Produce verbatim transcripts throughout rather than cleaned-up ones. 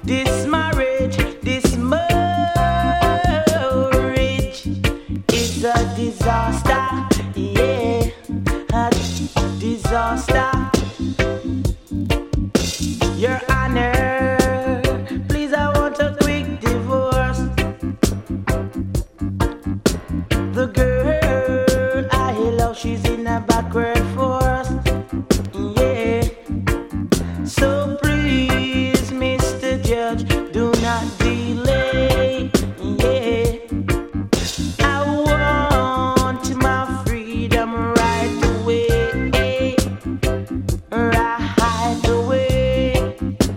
This marriage, this marriage is a disaster. Yeah, a disaster. Your Honor, please, I want a quick divorce. The girl I love, she's in a backward force. Yeah. So please, Mister Judge, do not delay. Yeah. I want my freedom right away. Right away.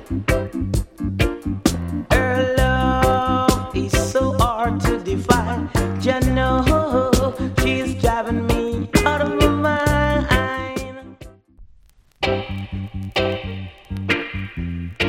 Her love is so hard to define. You know, she's driving me out of my mind.